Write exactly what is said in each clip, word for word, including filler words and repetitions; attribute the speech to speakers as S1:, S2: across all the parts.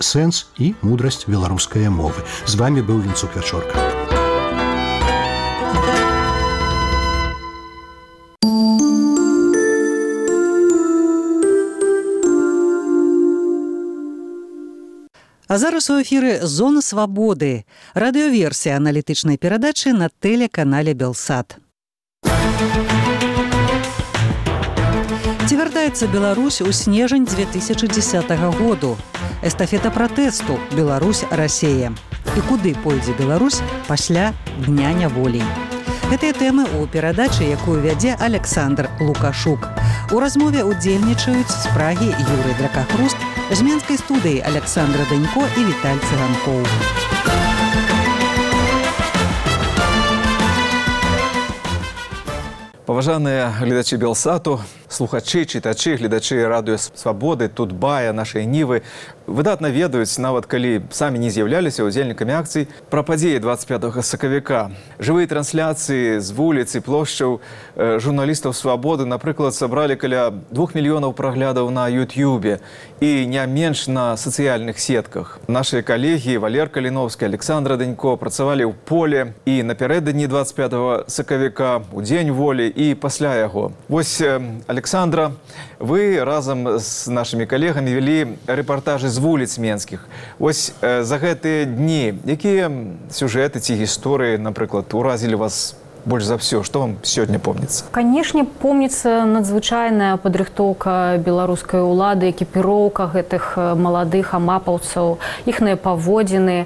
S1: сэнс і мудрасць беларускай мовы. З вами быў Вінцук Вячорка.
S2: А зараз у эфіры «Зона свабоды», радыёверсія аналітычнай перадачы на тэлеканале «Белсат». Ці вяртаецца Беларусь у снежань дзве тысячы дзесятага году? Эстафета пратэсту «Беларусь-Расея». І куды пойдзе Беларусь пасля Дня няволі? Гэтыя тэмы ў перадачы, якую вядзе Александр Лукашук. У размове удзельнічаюць з Прагі Юрый Дракахруст, з Менскай студыі Александра Данько і Віталь Цыганкоў.
S3: Паважаныя гледачы Белсату, слухачы, чытачы, гледачы радыё Свабоды, Тутбая, нашай Нівы выдатна ведаюць, нават калі самі не з'яўляліся удзельнікамі акцый, пра падзеі двадцать пятага сакавіка. Жывыя трансляцыі з вуліц і плошчаў журналістаў Свабоды, напрыклад, сабралі каля двух мільёнаў праглядаў на Ютьюбе і не менш на сацыяльных сетках. Нашы калегі Валер Каліновскі, Александра Данько працавалі ў поле і напярэдадні двадцать пятага сакавіка, у дзень волі і пасля яго. Вось, Александра, вы разам з нашымі калегамі вялі рэпартажы з вуліц менскіх. Вось за гэтыя дні, якія сюжэты ці гісторыі, напрыклад, уразілі вас больш за ўсё? Што вам сёння помніцца?
S4: Канешне, помніцца надзвычайная падрыхтоўка беларускай улады, экіпіроўка гэтых маладых амапаўцаў, іхныя паводзіны.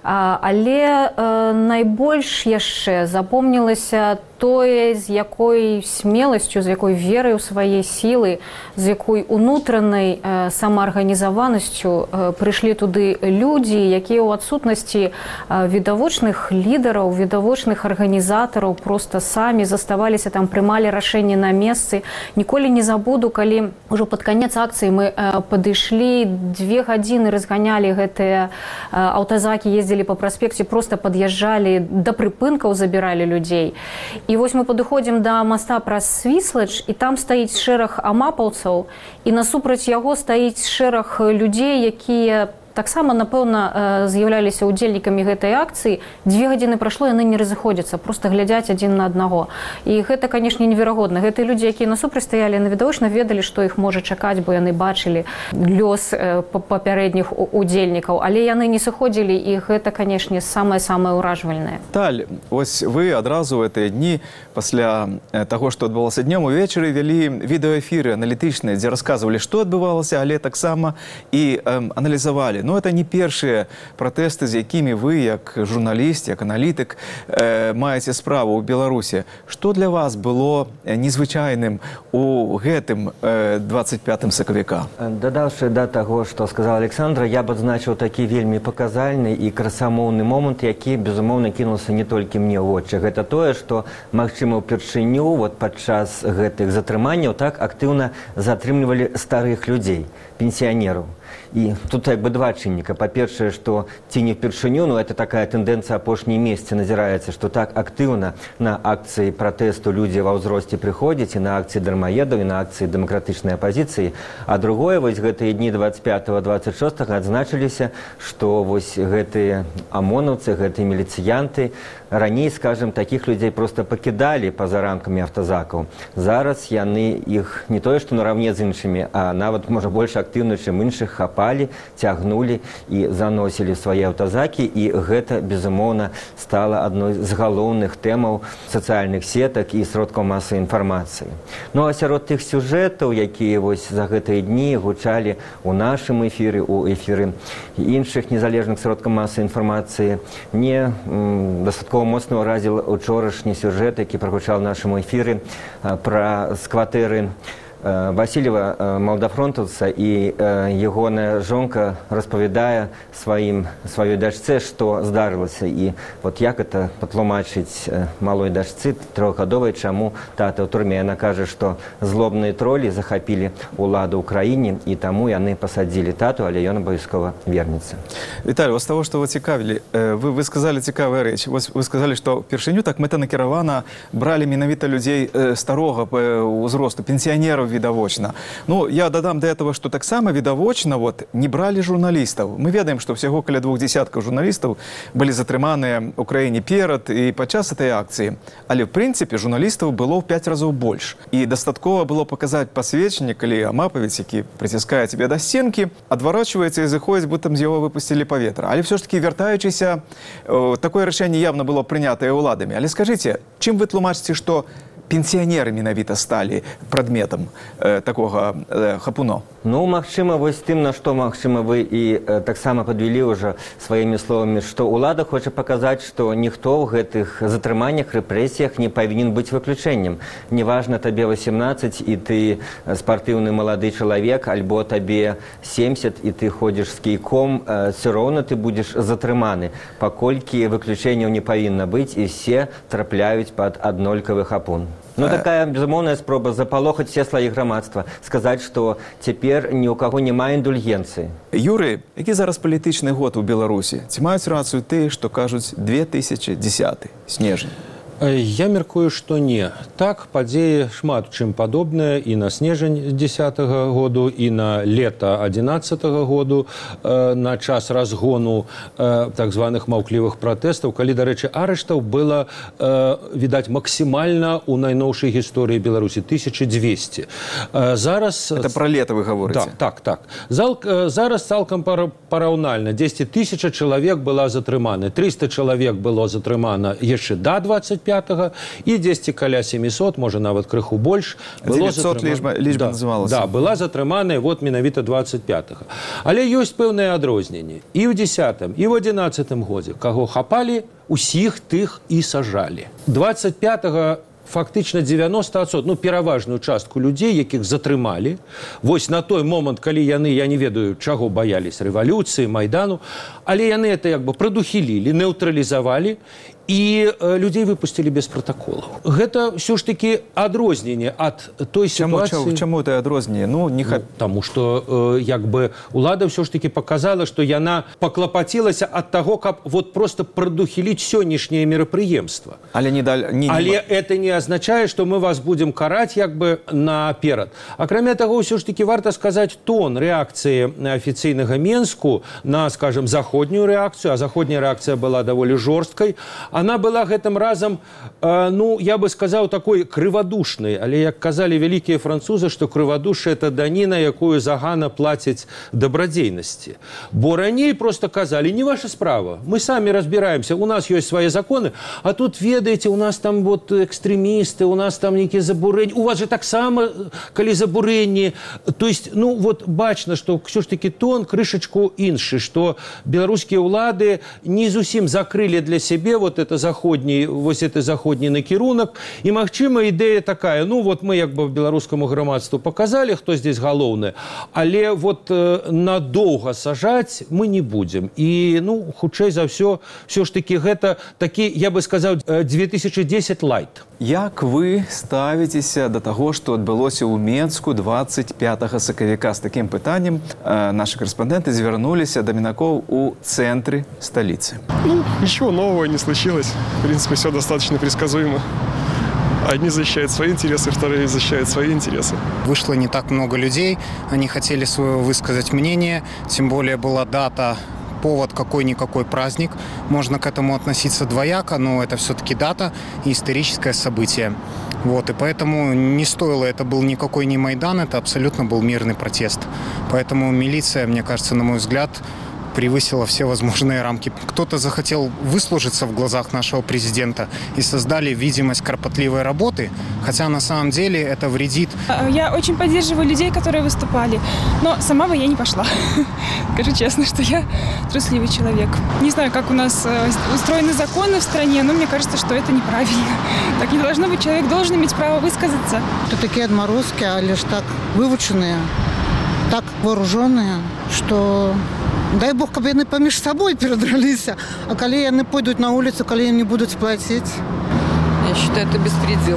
S4: Але найбольш яшчэ запомнілася тое, з якой смеласцю, з якой верай у свае сілы, з якой унутранай самаарганізаванасцю прыйшлі туды людзі, якія ў адсутнасці відавочных лідараў, відавочных арганізатараў проста самі заставаліся там, прымалі рашэнні на месцы. Ніколі не забуду, калі ўжо пад канец акцыі мы падышлі, дзве гадзіны разганялі гэтыя аўтазакі, ездзілі па праспекце, проста пад'язджалі да прыпынкаў, забіралі людзей. І вось мы падыходзім да моста праз Свіслач, і там стаіць шэраг амапаўцаў, і насупраць яго стаіць шэраг людзей, якія таксама, напэўна, з'яўляліся удзельнікамі гэтай акцыі. Дзве гадзіны прайшло, яны не разыходзяцца, проста глядзяць адзін на аднаго. І гэта, канешне, неверагодна. Гэтыя людзі, якія насупраць стаялі, навідавочна ведалі, што іх можа чакаць, бо яны бачылі лёс папярэдніх удзельнікаў. Але яны не сыходзілі, і гэта, канешне, самае-самае ўражвальнае.
S3: Таль, вось вы адразу ў гэтыя дні, пасля таго, што адбывалася днём, увечары вялі відэаэфіры аналітычныя, дзе расказвалі, што адбывалася, але таксама і аналізавалі. Ну, это не першыя пратэсты, з якімі вы, як журналіст, як аналітык, э, маеце справу ў Беларусі. Што для вас было незвычайным у гэтым э, двадцать пятым сакавіка?
S5: Дадаўшы да таго, што сказала Александра, я б адзначыў такі вельмі паказальны і красамоўны момант, які, безумоўна, кінулся не толькі мне ў вочы. Гэта тое, што, магчыма, упершыню вот падчас гэтых затрыманняў так актыўна затрымлівалі старых людзей, пенсіянераў. І тут як бы два чынніка. Па-першае, што ці не впершыню, но это такая тэндэнцыя апошнія месяцы назіраецца, што так актыўна на акцыі пратэсту людзі ва ўзросце прыходзяць, і на акцыі дармаедаў, і на акцыі дэмакратычнай апазіцыі. А другое, вось гэтыя дні двадцать пятого двадцать шостого адзначыліся, што вось гэтыя амонаўцы, гэтыя міліцыянты раней, скажем, такіх людзей проста пакідалі па-за рамкамі аўтазакаў. Зараз яны іх не тое, што наравне з іншымі, а нават, можа, больш актыўна, чым іншых, хапалі, цягнулі і заносілі свае аўтазакі, і гэта, безумоўна, стала адной з галоўных тэмаў сацыяльных сетак і сродкаў масавай інфармацыі. Ну, а сярод тых сюжэтаў, якія вось за гэтыя дні гучалі ў нашым эфіры, у эфіры іншых незалежных сродкаў масавай інфармацыі, мне дастаткова моцна ўразіў учорашні сюжэт, які прагучаў у нашым эфіры пра з кватэры Васильева, малдафронтаўца, і ягоная жонка распавядае сваім сваёй дачцэ, што здарылася, і вот як это патлумачыць малой дачцы трохгадовай, чаму тата ў турме. Яна кажа, што злобныя тролі захапілі ўладу ў краіне, і таму яны пасадзілі тату, але ён абавязкова вернецца.
S3: Віталь, з таго, што вы цікавілі, вы, вы сказалі цікавая рэч. Вы сказалі, што впершыню так мэтанакіравана бралі менавіта людзей старога ўзросту, пенсіянераў відавочна. Ну, я дадам до этого, что таксама відавочна, вот, не брали журналістаў. Мы ведаем, што всяго каля двух десяткаў журналістаў былі затрыманыя ў краіне перад і падчас этой акцыі. Але, в прынцыпе, журналістаў было ў пяць разоў больш. І дастаткова было паказаць пасведчанне, калі амапавец, які прыціскае цябе да сценкі, адварочваецца і зыходзіць, быццам з яго выпусцілі паветра. Але все ж таки, вяртаючыся, такое рашэнне явно было прынятае ўладамі. Але скажыце, чым вы тлумачыце, што пенсіянеры менавіта сталі прадметам э, такога э, хапуно?
S5: Ну, магчыма, вось тым, на што, магчыма, вы і э, таксама падвялі ўжо сваімі словамі, што ўлада хоча паказаць, што ніхто ў гэтых затрыманнях, рэпрэсіях не павінен быць выключэннем. Неважна, табе восемнадцаць, і ты спартыўны малады чалавек, альбо табе семьдесят, і ты ходзіш з кійком, э, все роўна ты будзеш затрыманы, паколькі выключэнняў не павінна быць, і все трапляюць пад аднолькавы хапун. Ну, такая, безумоўная спроба запалохаць все слаі грамадства, сказаць, што цяпер ні ў каго няма індульгенцыі.
S3: Юрый, які зараз палітычны год у Беларусі? Ці маюць рацыю тыя, што кажуць две тысячы дзесяты, снежань?
S6: Я мяркую, што не. Так, падзеі шмат чым падобныя і на снежань дзесятага году, і на лета адзінаццатага году, э, на час разгону э, так званых маўклівых пратэстаў, калі, дарэчы, арыштаў было, э, відаць, максімальна ў найноўшай гісторыі Беларусі, тысяча двести. Э, зараз...
S3: Это про лета вы говорите?
S6: Так, так, так. Зал, э, зараз цалкам параўнальна. дзесяць тысяч чалавек была затрыманы, трыста чалавек было затрымана яшчэ да двадцать пятага, і дзесьці каля семисот, можа нават крыху больш, было
S3: затрымана... лічба
S6: да,
S3: называлася.
S6: Да, была затрыманая вот менавіта двадцать пятага. Але ёсць пэўныя адрозненні. І ў дзесятым, і ў адзінаццатым годзе, каго хапалі, усіх тых і сажалі. двадцать пятага фактычна девяносто адсоткаў, ну, пераважную частку людзей, якіх затрымалі, вось на той момант, калі яны, я не ведаю, чаго баяліся, рэвалюцыі, Майдану, але яны это як бы прадухілілі, неўтралізавалі, і э, людзей выпусцілі без протаколаў. Гэта ўсё ж такі адрозненне ад той сітуацыі...
S3: Чаму это адрозненне? Ну, не ха...
S6: ну, таму што э, як бы улада ўсё ж такі паказала, што яна паклапацілася ад таго, каб вот просто прадухіліць сённяшняе мерапрыемства.
S3: Але не даль... не,
S6: Але
S3: не...
S6: это не азначае, што мы вас будзем караць як бы наперад. Акрамя таго, ўсё ж такі варта сказаць тон рэакцыі афіцыйнага Менску на, скажем, заходнюю рэакцыю, а заходняя рэакцыя была даволі жорсткай. Она была гэтым разам, э, ну, я бы сказаў, такой крывадушнай. Але, як казалі вялікія французы, што крывадушша – это даніна, якую загана плацяць дабрадзейнасці. Бо раней просто казалі, не ваша справа, мы самі разбіраемся, у нас ёсць свае законы, а тут, ведаеце, у нас там вот экстрэмісты, у нас там нейкія забурэнні, у вас же таксама, калі забурэнні. То есть, ну, вот бачна, што ўсё ж такі тон крышачку іншы, што беларускія ўлады не зусім закрылі для сябе вот это заходний, вось это заходний накірунак. І, магчыма, ідэя такая, ну, вот мы як бы беларускаму грамадству показалі, хто здесь галоўны, але вот э, надоўга сажаць мы не будзем. І, ну, хутчэй за ўсё, все ж таки гэта такі, я бы сказаў, две тысячи десять лайт.
S3: Як вы ставіцеся да таго, што адбылося ў Менску двадцать пятага сакавіка? З такім пытаннем э, наши корреспонденты звярнуліся да мінакоў у цэнтры столицы.
S7: Ну, ничего нового не случилось. В принципе, все достаточно предсказуемо. Одни защищают свои интересы, вторые защищают свои интересы.
S8: Вышло не так много людей, они хотели свое высказать мнение, тем более была дата, повод какой-никакой праздник. Можно к этому относиться двояко, но это все-таки дата и историческое событие. Вот, и поэтому не стоило, это был никакой не Майдан, это абсолютно был мирный протест. Поэтому милиция, мне кажется, на мой взгляд, превысила все возможные рамки. Кто-то захотел выслужиться в глазах нашего президента и создали видимость кропотливой работы, хотя на самом деле это вредит.
S9: Я очень поддерживаю людей, которые выступали, но сама бы я не пошла. Скажу честно, что я трусливый человек. Не знаю, как у нас устроены законы в стране, но мне кажется, что это неправильно. Так не должно быть, человек должен иметь право высказаться.
S10: Это такие отморозки, а лишь так выученные, так вооруженные, что... Дай Бог, каб яны паміж сабой перадраліся, а калі яны пойдуць на улицу, калі ім не будуць плаціць.
S11: Я считаю, это беспредел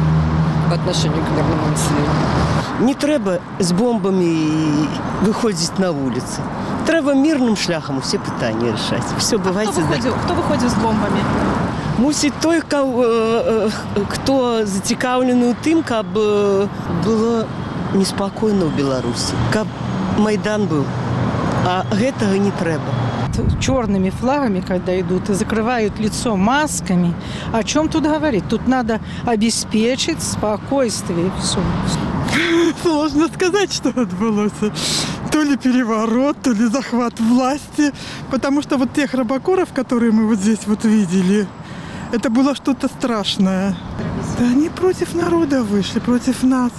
S11: по отношению к мирному населению.
S12: Не трэба з бомбамі выходзіць на вуліцы. Трэба мірным шляхам усе пытанні рашаць. Все, бывайце.
S9: Хто выходзіў, хто выходзіў з бомбамі?
S12: Мусіць той, хто зацікаўлены ў тым, каб было неспакойна ў Беларусі, каб Майдан быў, а гэтага не трэба.
S13: Черными флагами, когда идут, и закрывают лицо масками. О чем тут говорить? Тут надо обеспечить спокойствие и все.
S14: Сложно сказать, что отбылось. То ли переворот, то ли захват власти. Потому что вот тех рабокоров, которые мы вот здесь вот видели, это было что-то страшное. Да они против народа вышли, против нас.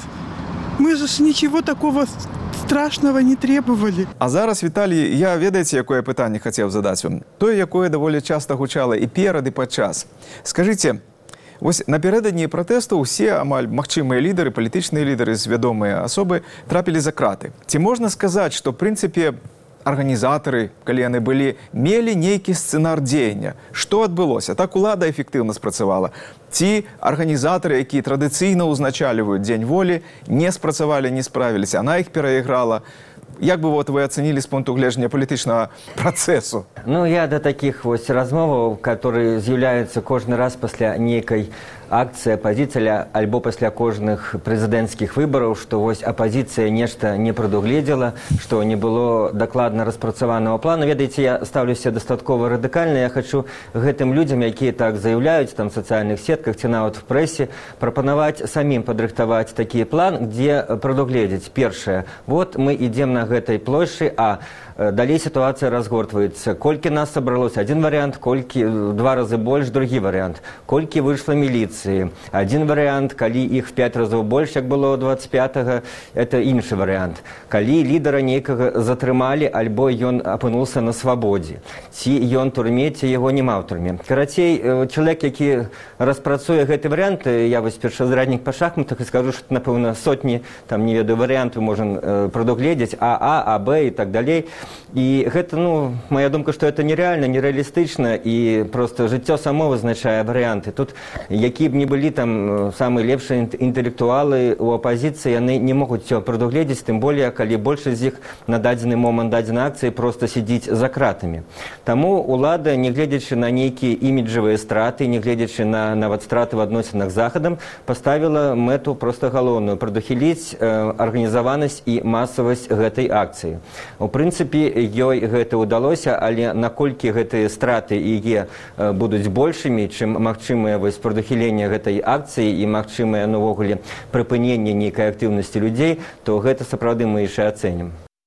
S14: Мы же ничего такого страшного не требовали.
S3: А зараз, Віталій, я, ведаеце, якое пытанне хацеў задаць вам? Тое, якое даволі часта гучала і перад, і падчас. Скажыце, вось напярэдадні пратэсту ўсе амаль магчымыя лідары, палітычныя лідары, вядомыя асобы трапілі за краты. Ці можна сказаць, што, в прынцыпе, арганізатары, калі яны былі, мелі нейкі сцэнар дзеяння? Што адбылося? Так улада эфектыўна спрацавала? Ці арганізатары, якія традыцыйна ўзначальваюць Дзень волі, не спрацавалі, не справіліся, она іх перайграла? Як бы вот вы оценили с пункту гледжання палітычнага працэсу?
S5: Ну, я до таких вось размоваў, которые з'яўляюцца кожны раз пасля нейкай акцыі апозіцыя альбо пасля кожных прэзідэнцкіх выбараў, што вось апозіцыя нешта не прадугледзела, што не было дакладна распрацаванага плану. Ведаеце, я ставлюся дастаткова радыкальна. Я хочу гэтым людзям, якія так заяўляюць там в сацыяльных сетках ці нават в прэсе, прапанаваць самім падрыхтаваць такі план, дзе прадугледзець. Першае, вот мы ідзем на гэтай плошчы, а далей сітуацыя разгортваецца. Колькі нас сабралося? Адзін варыянт, колькі два разы больш, другі варыянт. Колькі выйшла міліцыі? Адзін варыянт, калі іх в пяць разоў больш, як было двадцать пятага, это іншы варыянт. Калі лідара нейкага затрымалі, альбо ён апынуўся на свабодзе. Ці ён турме, ці яго няма ў турме. Карацей, чалавек, які распрацуе гэты варыянт, я вось першазраднік па шахматах і скажу, што, напэўна, сотні, там, не ведаю, варыянтаў можам прадугледзець, А, А, А, Б і так далей. І гэта, ну, моя думка, што это нереальна, нереалістычна, і просто жыццё само вызначае варыянты. Тут, які б не былі там самыя лепшыя інтэлектуалы ў апазіцыі, яны не могуць усё прадугледзець, тым более, калі большасць з іх на дадзены момант дадзенай акцыі просто сядзіць за кратамі. Таму улада, не гледзячы на нейкія іміджавыя страты, не гледзячы на нават страты в адносінах з Захадам, паставіла мэту просто галоўную – прадухіліць э, арганізаванасць і масавасць гэтай акцыі. У прынцыпе, ёй гэта ўдалося, але наколькі гэтыя страты і е будуць большымі, чым магчымае вось прадухіленне гэтай акцыі і магчымае навогуле прыпыненне нейкай актыўнасці людзей, то гэта сапраўды мы яшчэ ацэнім.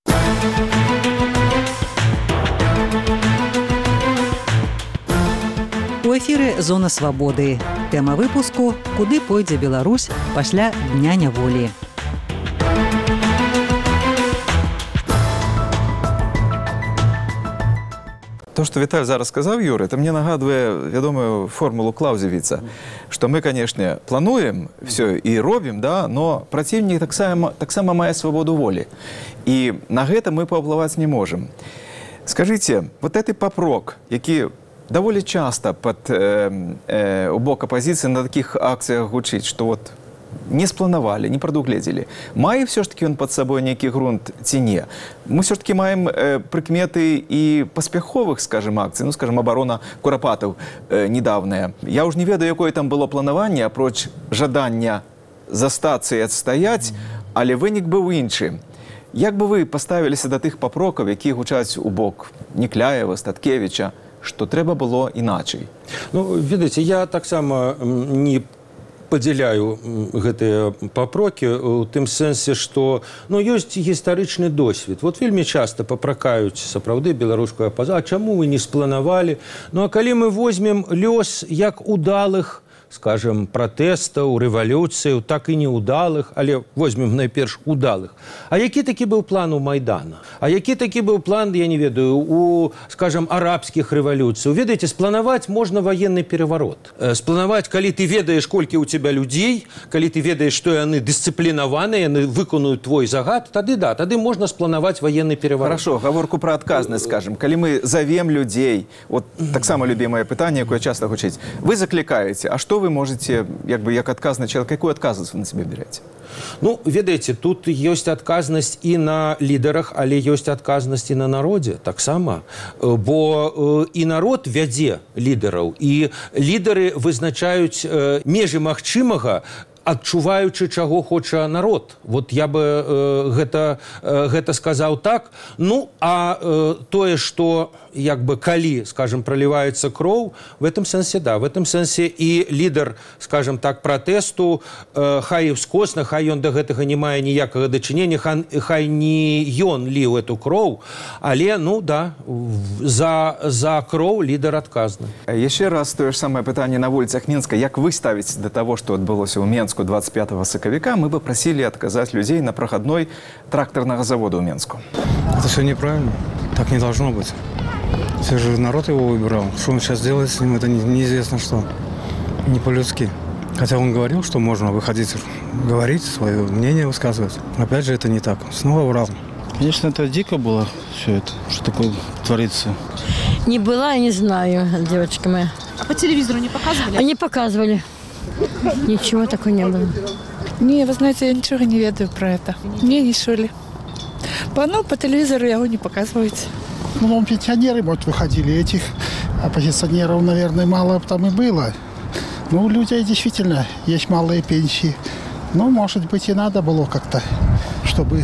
S2: У эфіры «Зона свабоды». Тэма выпуску «Куды пойдзе Беларусь пасля Дня няволі».
S3: То, что Віталь зараз сказаў, Юры, это мне нагадвае вядомую формулу Клаузевіца, што мы, канешне, плануем все і робім, да, но праціўнік таксама, таксама мае свабоду волі. І на гэта мы паўплываць не можам. Скажыце, вот гэты папрок, які даволі часта пад, э, э, у бок апозіцыі на такіх акцыях гучыць, што вот не спланавалі, не прадугледзелі. Мае все ж таки ён пад сабой нейкі грунт ці не? Мы все ж таки маем э, прыкметы і паспяховых, скажем, акцый, ну, скажем, абарона Курапатаў э, недавняя. Я ўж не ведаю, якое там было планаванне, апроч жадання застацца і адстаяць, але вынік быў іншы. Як бы вы паставіліся да тых папрокаў, якія гучаць у бок Некляева, Статкевіча, што трэба было іначай?
S6: Ну, ведаеце, я таксама не падзяляю гэтыя папрокі ў тым сэнсе, што ну, ёсць гістарычны досвед. Вот вельмі часта папракаюць сапраўды беларускую апозіцыю. А чаму вы не спланавалі? Ну, а калі мы возьмем лёс як удалых, скажем, пратэстаў, рэвалюцыяў, так і неудалых, але возьмем найперш удалых. А які такі быў план у Майдана? А які такі быў план, я не ведаю, у, скажем, арабскіх рэвалюцыяў? Ведаеце, спланаваць можна ваенны пераварот. Спланаваць, калі ты ведаеш, колькі ў цябе людзей, калі ты ведаеш, што яны дысцыплінаваныя, яны выконаюць твой загад, тады да, тады можна спланаваць ваенны пераварот.
S3: Хорошо, гаворку пра адказнасць, скажем. Калі мы завем людзей, вот таксама любімае пытанне, якое часта гучыць, вы заклікаеце, а што вы можете, як бы, як адказны чалавек, якую адказнасць вы на себе берете?
S6: Ну, ведаеце, тут ёсць адказнасць і на лідарах, але ёсць адказнасць і на народзе, таксама. Бо і народ вядзе лідараў, і лідары вызначаюць межы магчымага, адчуваючы, чаго хоча народ. Вот я бы э, гэта, э, гэта сказаў так. Ну, а э, тое, што як бы калі, скажем, проливается кроў, в этом сэнсе, да, в этом сэнсе і лідар, скажем так, пратэсту, э, хай ускосна, хай ён да гэтага не мае ніякага дачынення, хай, хай не ён ліў эту кроў, але, ну, да, за, за кроў лідар адказны.
S3: Яшчэ раз тое ж самае пытанне на вуліцах Мінска. Як вы ставіце да таго, што адбылося ў Менску двадцать пятого сакавіка, мы бы прасілі адказаць людзей на прахадной трактарнага завода ў Менску.
S8: Это все неправильно. Так не должно быть. Все же народ его выбирал. Что он сейчас делает с ним, это не, неизвестно что. Не по-людски. Хотя он говорил, что можно выходить, говорить, свое мнение высказывать. Опять же, это не так. Снова врал.
S15: Конечно, это дико было, все это, что такое творится.
S16: Не была, я не знаю, девочка моя.
S17: А по телевизору не показывали?
S16: Они показывали. Ничего такого не было.
S18: Не, вы знаете, я ничего не ведаю про это. Мне не шили. По, ну, по телевизору его не показывают.
S19: Ну, пенсионеры, может, выходили. Этих оппозиционеров, наверное, мало там и было. Ну, у людей действительно есть малые пенсии. Ну, может быть, и надо было как-то, чтобы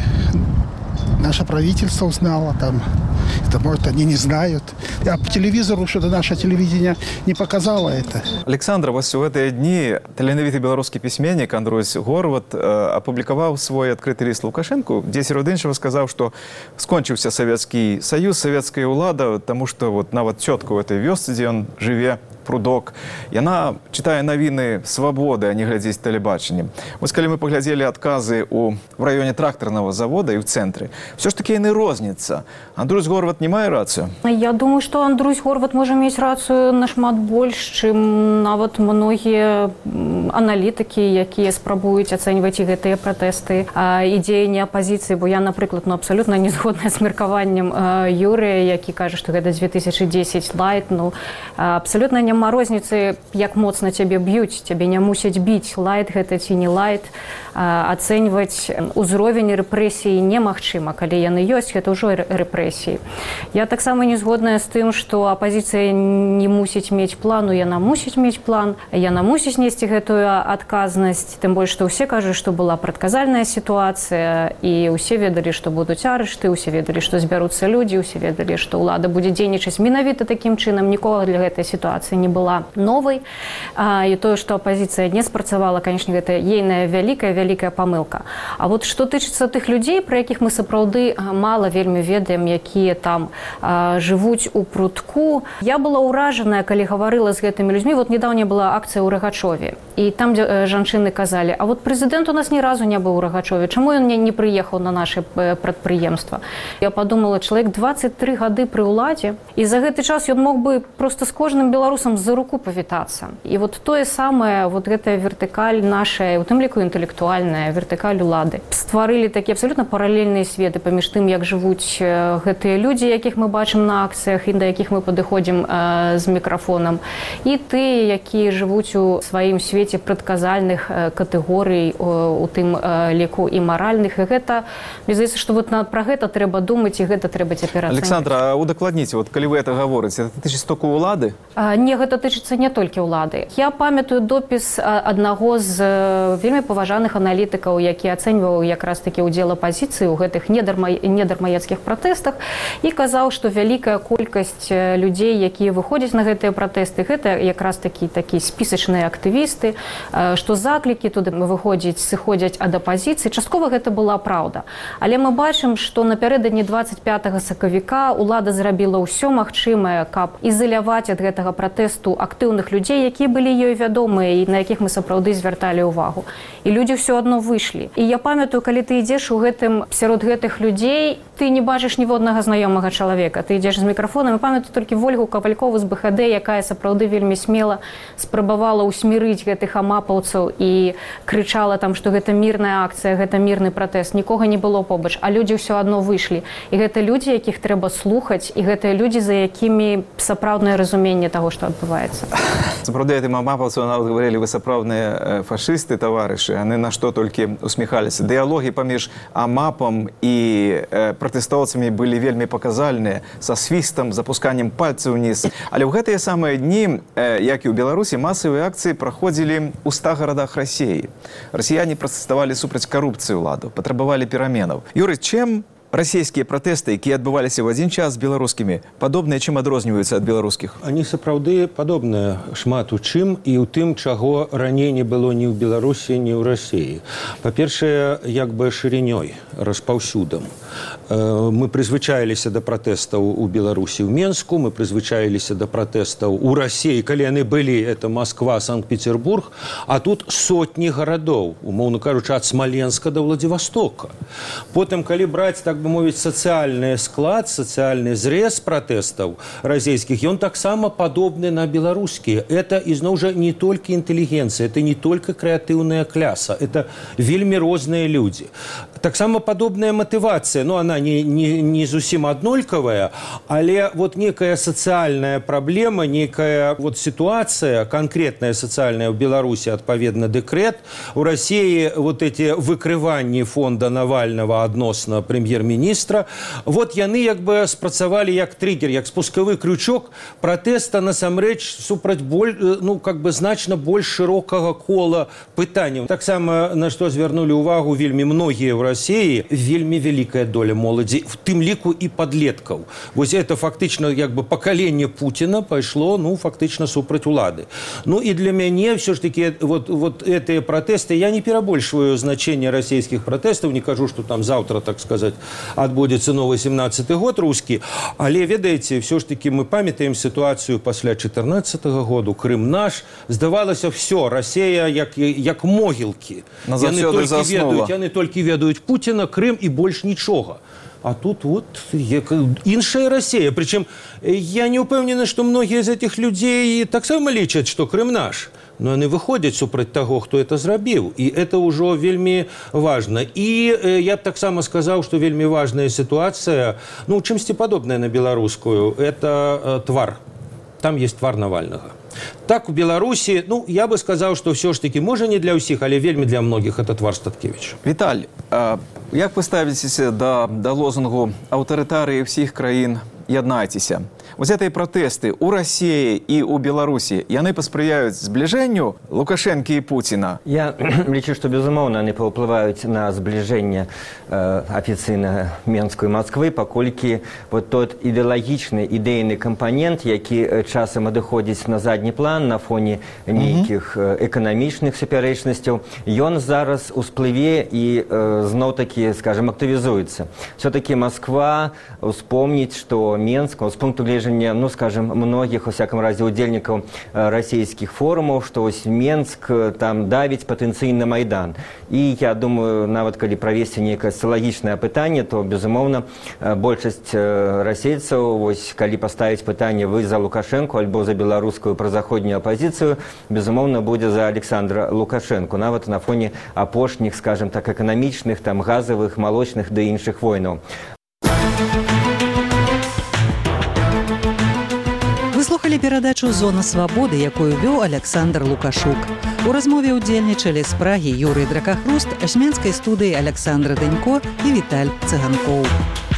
S19: наше правительство узнало там. Это, может, они не знают. А по телевизору что-то наше телевидение не показало это.
S3: Александр, вось у гэтыя дні таленавіты беларускі пісьменнік Андрусь Горват э, апублікаваў свой адкрыты ліст Лукашэнку, дзе сярод іншага сказаў, што скончыўся Савецкі Саюз, савецкая ўлада, таму што вот нават цётка ў этой вёсцы, дзе ён жыве, Прудок, яна чытае навіны свабоды, а не глядзіць тэлебачанне. Вось калі мы паглядзелі адказы ў раёне трактарнага завода і ў цэнтры, все ж таки яны розніцца. Андрусь Горват не мае рацыю?
S4: Я думаю, што Андрусь Горват можа мець рацыю нашмат больш, чым нават многія аналітыкі, якія спрабуюць ацэньваць і гэтыя пратэсты і дзеянні апазіцыі, бо я, напрыклад, ну, абсалютна не згодная з меркаваннем Юрыя, які кажа, што гэта две тысячи десять лайт, ну, абсалютна не няма розніцы, як моцна цябе б'юць, цябе не мусяць біць, лайт гэта ці не лайт. Ацэньваць узровень рэпрэсіі немагчыма, калі яны ёсць, гэта ўжо рэпрэсіі. Я таксама не згодная з тым, што апазіцыя не мусіць мець плану, яна мусіць мець план, яна мусіць несці гэтую адказнасць, тым больш, што ўсе кажуць, што была прадказальная сітуацыя, і ўсе ведалі, што будуць арышты, ўсе ведалі, што збяруцца людзі, ўсе ведалі, што ўлада будзе дзейнічаць менавіта такім чынам, нікога для гэтай сітуацыі не была новай. І тое, што апазіцыя не спрацавала, канешне, гэта ейная вялікая вялікая памылка. А вот што тычыцца тых людзей, пра якіх мы сапраўды мала вельмі ведаем, якія там а, жывуць у Прудку, я была ўражаная, калі гаварыла з гэтымі людзьмі. Вот недаўня была акцыя ў Рагачове, і там дзе, жанчыны казалі: а вот прэзідэнт у нас ні разу не быў у Рагачове, чаму ён не, не прыехаў на наше прадпрыемства? Я падумала, чалавек двадцать три гады пры ўладзе, і за гэты час ён мог бы просто з кожным беларусам за руку павітацца. І вот тое самае, вот гэтая вертыкаль наша, у тым ліку інтэлектуальная вертыкаль улады, стварылі такія абсалютна паралельныя светы паміж тым, як жывуць гэтыя людзі, якіх мы бачым на акцыях і да якіх мы падыходзім э, з мікрафонам, і тыя, якія жывуць у сваім свеце прадказальных э, катэгорый, у тым э, ліку і маральных. І гэта, мне здаецца, што вот на, пра гэта трэба думаць, і гэта трэба цяпер ацэньваць.
S3: Александра, а удакладніце, вот калі вы это гаворыце, это тычыцца толькі ўлады?
S4: А, не, гэта тычыцца не толькі ўлады. Я памятаю допіс аднаго з э, вельмі паважаных аналітыкаў, які ацэньваў якраз такі ўдзел апазіцыі ў гэтых недармаецкіх пратэстах, і казаў, што вялікая колькасць людзей, якія выходзяць на гэтыя пратэсты, гэта якраз такі такі спісачныя актывісты, што заклікі туды выходзяць, сыходзяць ад апазіцыі. Часткова гэта была праўда. Але мы бачым, што напярэдадні двадцать пятого сакавіка ўлада зрабіла ўсё магчымае, каб ізаляваць ад гэтага пратэсту актыўных людзей, якія былі ёй вядомыя і на якіх мы сапраўды звярталі ўвагу. І людзі ўсё адно выйшлі. І я памятаю, калі ты ідзеш у гэтым, сярод гэтых людзей, ты не бачыш ніводнага знаёмага чалавека. Ты ідзеш з мікрафонам, і памятаю толькі Вольгу Кавалькову з БХД, якая сапраўды вельмі смела спрабавала ўсмірыць гэтых амапаўцаў і крычала там, што гэта мірная акцыя, гэта мірны пратэст. Нікога не было побач, а людзі ўсё адно выйшлі. І гэта людзі, якіх трэба слухаць, і гэтыя людзі, за якімі сапраўднае разуменне таго, што адбываецца.
S3: Сапраўды, гэтым амапаўцам нават гаварылі: вы сапраўдныя фашысты, таварышы. Яны на што толькі усміхаліся. Дыялогі паміж амапам і э, пратэстоўцамі былі вельмі паказальныя, са свістам, запусканнем пальцаў уніз. Але ў гэтыя самыя дні, як і ў Беларусі, масавыя акцыі праходзілі ў ста гарадах Расіі. Расіяне пратэставалі супраць карупцыі ўладу, патрабавалі пераменаў. Юрый, чым расійскія пратэсты, якія адбываліся ў адзін час з беларускімі, падобныя, чым адрозніваюцца ад беларускіх?
S6: Они сапраўды падобныя шмат у чым і ў тым, чаго раней не было ні ў Беларусі, ні ў Расіі. Па-першае, як бы шырынёй, распаўсюдам. Мы прызвычаіліся да пратэстаў у Беларусі ў Менску, мы прызвычаіліся да пратэстаў у Расіі, калі яны былі, это Москва, Санкт-Петербург, а тут сотні гарадоў, умоўна кажучы, ад Смоленска да Владивостока. Потым, калі браць, так бы мовіць, сацыяльны склад, сацыяльны зрэз пратэстаў расійскіх, ён таксама падобны на беларускія. Это, ізноў жа, не толькі інтэлігенцыя, это не толькі крэатыўная кляса, это вельмі розныя людзі. Таксама падобная матывацыя, ну, она не, не, не зусім аднолькавая, але вот некая сацыяльная праблема, некая вот ситуация, конкретная сацыяльная ў Беларусі, адпаведна дэкрэт, у Расіі вот эти выкрыванні фонда Навального адносна прэм'ер-міністра, вот яны як бы спрацавалі як триггер, як спускавы крючок пратэста насамрэч супраць боль, ну, как бы значна больш шырокага кола пытанняў. Таксама на што звярнулі ўвагу вельмі многія ў Расіі, вельмі вялікая доля моладзі, в тым ліку і падлеткаў. Вось это фактычна як бы пакаленне Путіна пайшло, ну, фактычна супраць улады. Ну і для мяне все ж таки вот, вот этыя пратэсты, я не перабольшваю значэнне расійскіх пратэстаў, не кажу, што там завтра, так сказать, адбудзецца новы семнадцаты год рускі, але ведаеце, все ж таки мы памятаем сітуацыю пасля чатырнаццатага году, Крым наш, здавалася все, Расія як, як могілкі. Яны толькі ведаюць, яны толькі ведаюць Путіна, Крым і больш нічога. А тут вот іншая Расія. Причем я не упэўнены, што многія з этих людзей таксама лічаць, што Крым наш. Но яны выходзяць супраць таго, хто это зрабіў. І это ўжо вельмі важна. І я б таксама сказаў, што вельмі важная сітуацыя, ну, чымсьці падобная на беларускую, это твар. Там есть твар Навальнага. Так, у Беларусі, ну, я бы сказаў, што ўсё ж таки, можа, не для ўсіх, але вельмі для многіх, это твар Статкевіча.
S3: Віталь, а як вы ставіцеся да, да лозунгу «Аўтарытарыі ўсіх краін, яднайцеся»? Вось гэтыя пратэсты ў Расіі і ў Беларусі, яны паспрыяюць збліжэнню Лукашэнкі і Пуціна?
S5: Я лічу, што, безумоўна, яны паўплываюць на збліжэнне э, афіцыйнага Менску і Масквы, паколькі вот тот ідэалагічны, ідэйны кампанент, які часам адыходзіць на задні план на фоне нейкіх э, эканамічных супярэчнасцяў, ён зараз усплыве і э, зноў-такі, скажем, актывізуецца. Все-таки Москва успомніць, што Менск, з пункту гледжання, ну, скажем, многих, во всяком разе, удзельнікаў расійскіх форумаў, што ось Менск там давіць патэнцыйна Майдан. І я думаю, нават калі правесці нейкае сацыялагічнае пытанне, то, безумоўна, большасць расейцаў, вось, калі паставіць пытанне вы за Лукашэнку альбо за беларускую празаходнюю апазіцыю, безумоўна, будзе за Александра Лукашэнку, нават на фоне апошніх, скажем так, эканамічных, там, газавых, малочных ды іншых войнаў.
S2: Слухали перадачу «Зона свабоды», якую вёў Александр Лукашук. У размове ўдзельнічалі з Прагі Юрый Дракахруст, з Менскай студыі Александра Дэнько і Віталь Цыганкоў.